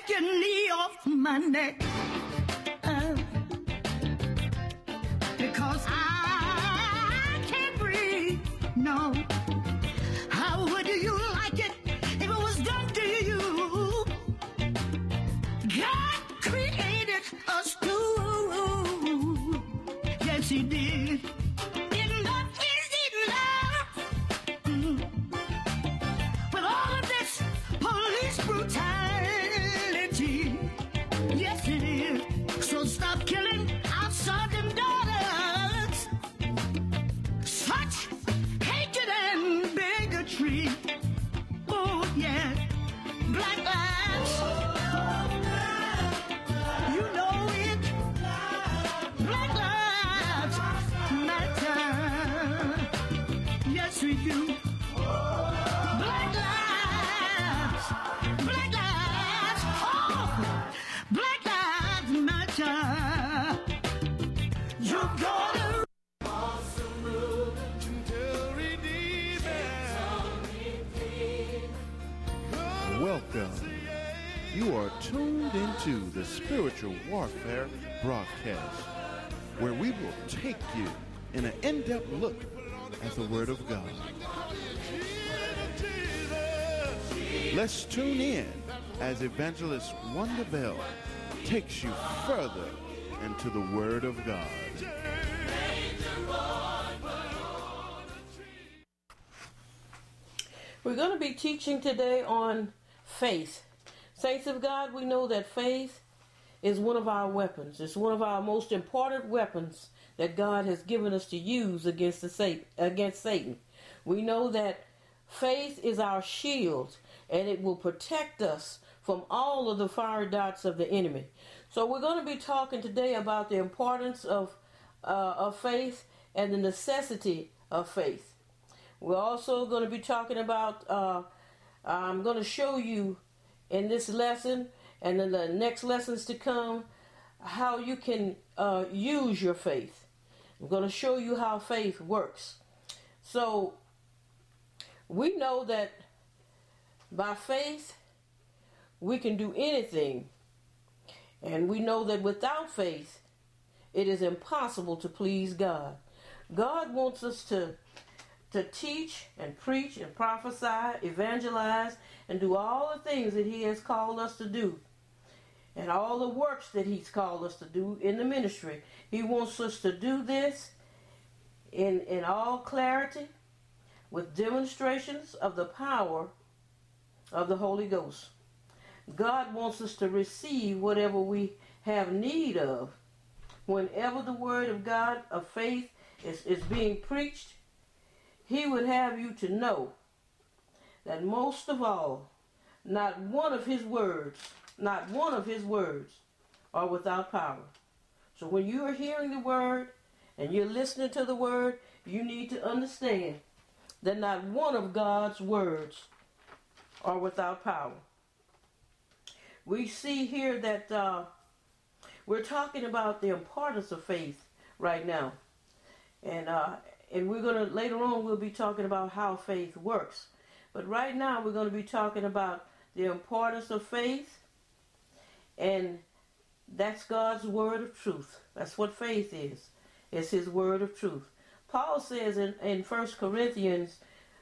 take your knee off my neck. Because I can't breathe, no. How would you like it if it was done to you? God created us too. Yes, he did. Enough is enough. With all of this police brutality, yes, it is. So stop killing our sons and daughters. Such hatred and bigotry. Oh, yeah. Black lives. You know it. Black lives matter. Yes, we do. Black lives. Black lives. Oh, black lives matter. You gotta Welcome. You are tuned into the Spiritual Warfare broadcast, where we will take you in an in-depth look at the Word of God. Let's tune in as Evangelist Wanda Bell takes you further into the Word of God. We're going to be teaching today on faith. Saints of God, we know that faith is one of our weapons. It's one of our most important weapons that God has given us to use against Satan. We know that faith is our shield, and it will protect us from all of the fire darts of the enemy. So we're going to be talking today about the importance of faith and the necessity of faith. We're also going to be talking about, I'm going to show you in this lesson and in the next lessons to come how you can use your faith. I'm going to show you how faith works. So we know that by faith we can do anything. And we know that without faith it is impossible to please God. God wants us to teach and preach and prophesy, evangelize, and do all the things that he has called us to do. And all the works that he's called us to do in the ministry. He wants us to do this in all clarity, with demonstrations of the power of the Holy Ghost. God wants us to receive whatever we have need of. Whenever the word of God of faith is being preached, he would have you to know that most of all, not one of his words are without power. So when you are hearing the word and you're listening to the word, you need to understand that not one of God's words are without power. We see here that we're talking about the importance of faith right now. And we're going to, later on, we'll be talking about how faith works. But right now, we're going to be talking about the importance of faith. And that's God's word of truth. That's what faith is. It's his word of truth. Paul says in 1 Corinthians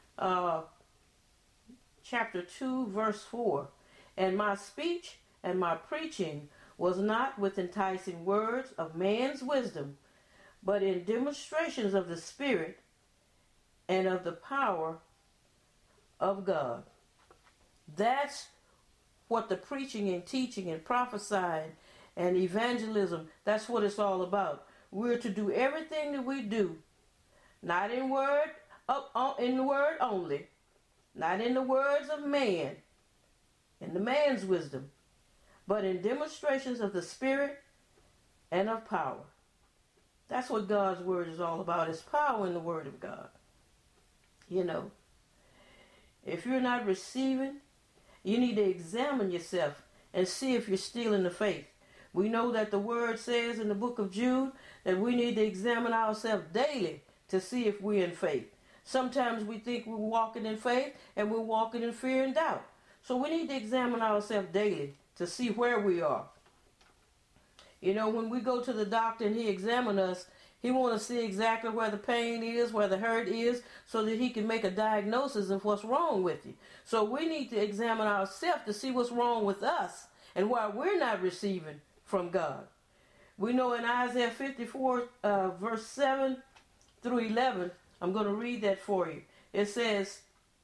chapter 2, verse 4, "And my speech and my preaching was not with enticing words of man's wisdom, but in demonstrations of the Spirit and of the power of God." That's what the preaching and teaching and prophesying and evangelism, that's what it's all about. We're to do everything that we do, not in word only, not in the words of man, in the man's wisdom, but in demonstrations of the Spirit and of power. That's what God's word is all about. It's power in the word of God. You know, if you're not receiving, you need to examine yourself and see if you're still in the faith. We know that the word says in the book of Jude that we need to examine ourselves daily to see if we're in faith. Sometimes we think we're walking in faith and we're walking in fear and doubt. So we need to examine ourselves daily to see where we are. You know, when we go to the doctor and he examines us, he wants to see exactly where the pain is, where the hurt is, so that he can make a diagnosis of what's wrong with you. So we need to examine ourselves to see what's wrong with us and why we're not receiving from God. We know in Isaiah 54, verse 7 through 11, I'm going to read that for you. It says,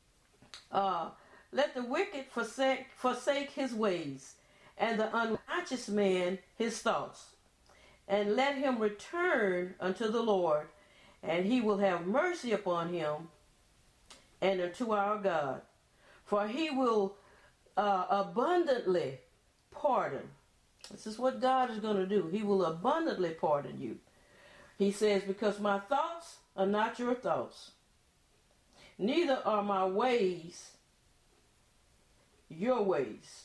let the wicked forsake his ways, and the unrighteous man his thoughts. And let him return unto the Lord, and he will have mercy upon him, and unto our God. For he will abundantly pardon. This is what God is going to do. He will abundantly pardon you. He says, because my thoughts are not your thoughts, neither are my ways your ways.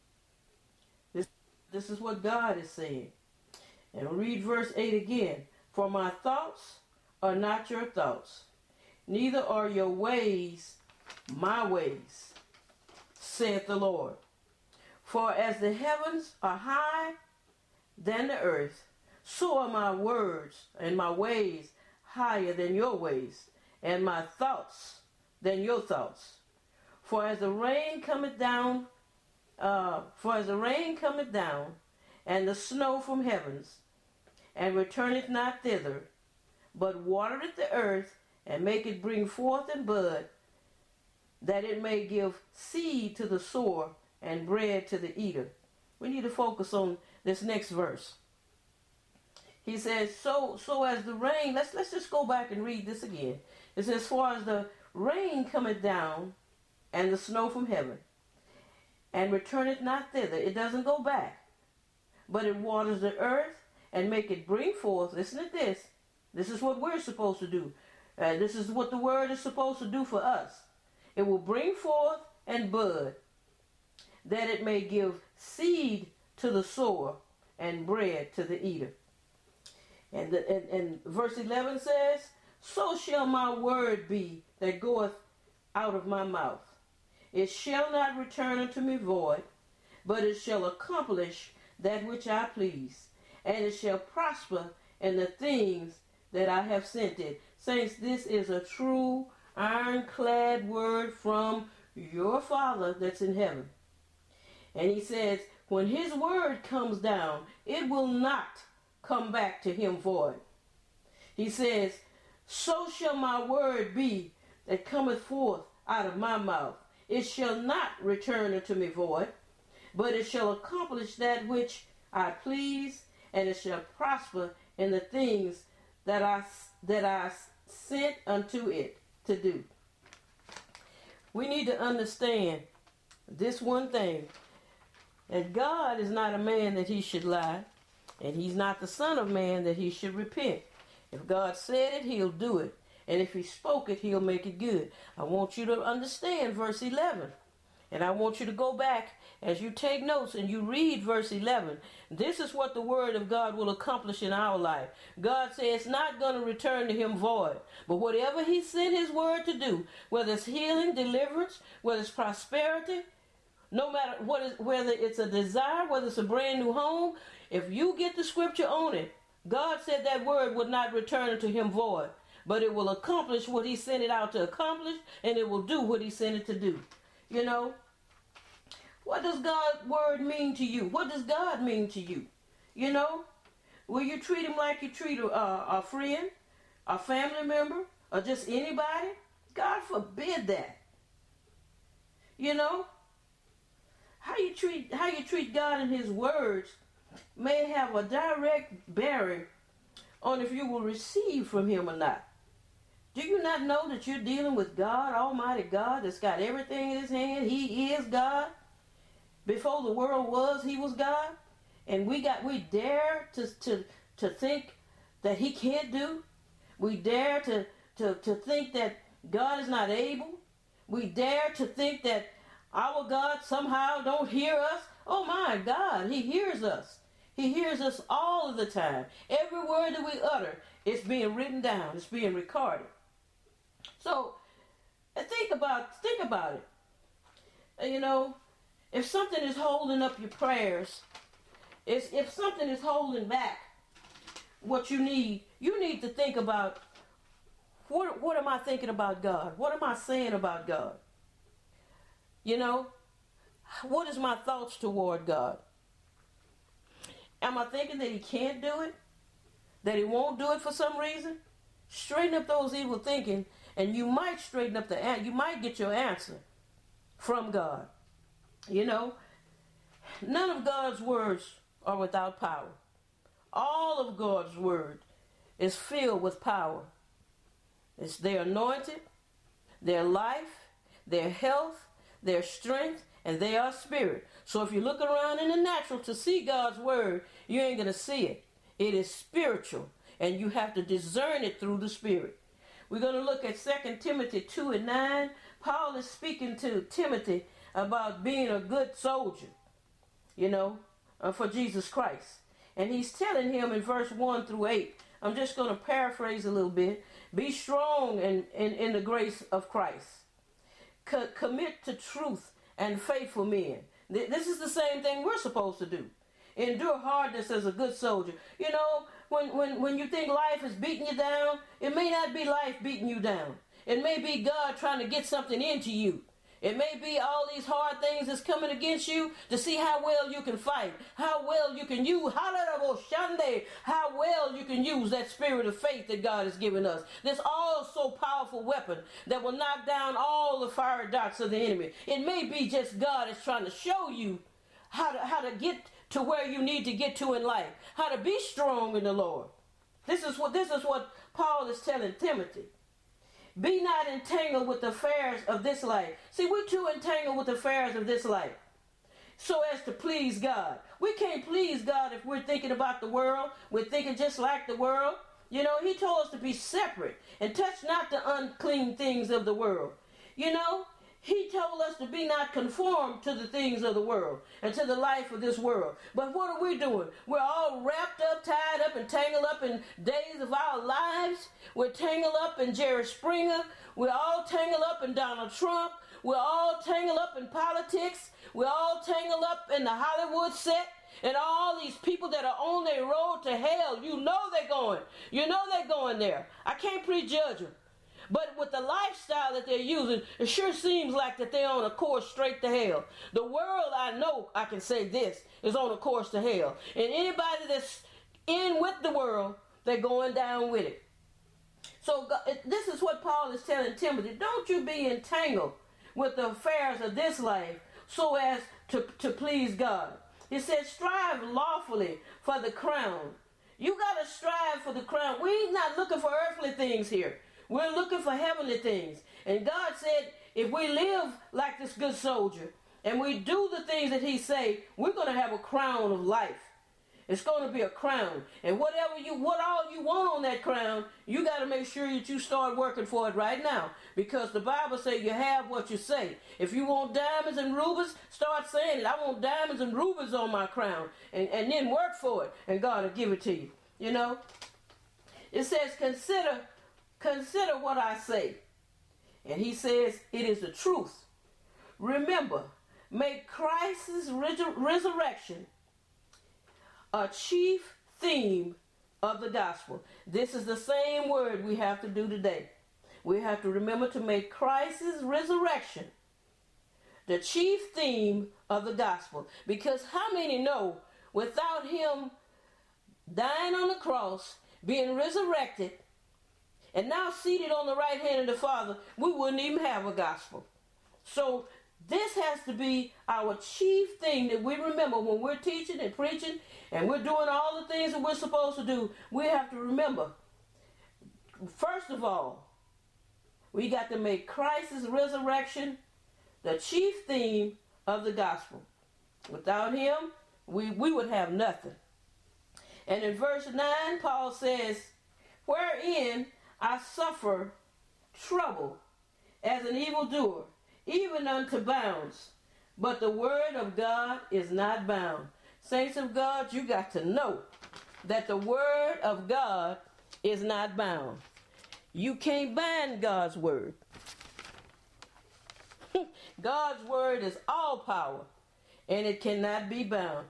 This is what God is saying. And read verse 8 again. For my thoughts are not your thoughts, neither are your ways my ways, saith the Lord. For as the heavens are high than the earth, so are my words and my ways higher than your ways, and my thoughts than your thoughts. For as the rain cometh down, and the snow from heavens, and returneth not thither, but watereth the earth, and make it bring forth and bud, that it may give seed to the sower and bread to the eater. We need to focus on this next verse. He says, so as the rain, let's just go back and read this again. It says, as far as the rain cometh down, and the snow from heaven, and returneth not thither. It doesn't go back, but it waters the earth, and make it bring forth. Listen to this. This is what we're supposed to do. This is what the word is supposed to do for us. It will bring forth and bud, that it may give seed to the sower and bread to the eater. And verse 11 says, so shall my word be that goeth out of my mouth. It shall not return unto me void, but it shall accomplish that which I please, and it shall prosper in the things that I have sent it. Saints, this is a true ironclad word from your Father that's in heaven. And he says, when his word comes down, it will not come back to him void. He says, so shall my word be that cometh forth out of my mouth. It shall not return unto me void, but it shall accomplish that which I please, and it shall prosper in the things that I sent unto it to do. We need to understand this one thing, that God is not a man that he should lie, and he's not the son of man that he should repent. If God said it, he'll do it. And if he spoke it, he'll make it good. I want you to understand verse 11. And I want you to go back as you take notes and you read verse 11. This is what the word of God will accomplish in our life. God says it's not going to return to him void. But whatever he sent his word to do, whether it's healing, deliverance, whether it's prosperity, no matter whether it's a desire, whether it's a brand new home, if you get the scripture on it, God said that word would not return to him void, but it will accomplish what he sent it out to accomplish, and it will do what he sent it to do. You know, what does God's word mean to you? What does God mean to you? You know, will you treat him like you treat a friend, a family member, or just anybody? God forbid that. You know, how you treat God and his words may have a direct bearing on if you will receive from him or not. Do you not know that you're dealing with God, Almighty God, that's got everything in his hand? He is God. Before the world was, he was God. And we dare to think that he can't do. We dare to think that God is not able. We dare to think that our God somehow don't hear us. Oh my God, he hears us. He hears us all of the time. Every word that we utter, it's being written down. It's being recorded. So, think about it. You know, if something is holding up your prayers, if something is holding back what you need to think about, what am I thinking about God? What am I saying about God? You know, what is my thoughts toward God? Am I thinking that he can't do it? That he won't do it for some reason? Straighten up those evil thinking, and you might straighten up you might get your answer from God. You know, none of God's words are without power. All of God's word is filled with power. It's their anointed, their life, their health, their strength, and they are spirit. So if you look around in the natural to see God's word, you ain't going to see it. It is spiritual, and you have to discern it through the Spirit. We're going to look at 2 Timothy 2:9. Paul is speaking to Timothy about being a good soldier, you know, for Jesus Christ. And he's telling him in verse 1 through 8, I'm just going to paraphrase a little bit. Be strong in the grace of Christ. Commit to truth and faithful men. This is the same thing we're supposed to do. Endure hardness as a good soldier. You know, when you think life is beating you down, it may not be life beating you down. It may be God trying to get something into you. It may be all these hard things that's coming against you to see how well you can fight, how well you can use, how well you can use that spirit of faith that God has given us. This all-so powerful weapon that will knock down all the fiery darts of the enemy. It may be just God is trying to show you how to get to where you need to get to in life, how to be strong in the Lord. This is what Paul is telling Timothy. Be not entangled with the affairs of this life. See, we're too entangled with the affairs of this life so as to please God. We can't please God if we're thinking about the world. We're thinking just like the world. You know, he told us to be separate and touch not the unclean things of the world. You know, he told us to be not conformed to the things of the world and to the life of this world. But what are we doing? We're all wrapped up, tied up, and tangled up in days of our lives. We're tangled up in Jerry Springer. We're all tangled up in Donald Trump. We're all tangled up in politics. We're all tangled up in the Hollywood set. And all these people that are on their road to hell, you know they're going. You know they're going there. I can't prejudge them. But with the lifestyle that they're using, it sure seems like that they're on a course straight to hell. The world, I know, I can say this, is on a course to hell. And anybody that's in with the world, they're going down with it. So this is what Paul is telling Timothy. Don't you be entangled with the affairs of this life so as to please God. He says, strive lawfully for the crown. You got to strive for the crown. We're not looking for earthly things here. We're looking for heavenly things. And God said, if we live like this good soldier and we do the things that he say, we're going to have a crown of life. It's going to be a crown. And what all you want on that crown, you got to make sure that you start working for it right now. Because the Bible says you have what you say. If you want diamonds and rubies, start saying it. I want diamonds and rubies on my crown. And then work for it. And God will give it to you. You know? It says, Consider what I say. And he says, it is the truth. Remember, make Christ's resurrection a chief theme of the gospel. This is the same word we have to do today. We have to remember to make Christ's resurrection the chief theme of the gospel. Because how many know without him dying on the cross, being resurrected, and now seated on the right hand of the Father, we wouldn't even have a gospel. So this has to be our chief thing that we remember when we're teaching and preaching and we're doing all the things that we're supposed to do. We have to remember, first of all, we got to make Christ's resurrection the chief theme of the gospel. Without him, we would have nothing. And in verse 9, Paul says, wherein I suffer trouble as an evildoer, even unto bounds. But the word of God is not bound. Saints of God, you got to know that the word of God is not bound. You can't bind God's word. God's word is all power. and it cannot be bound.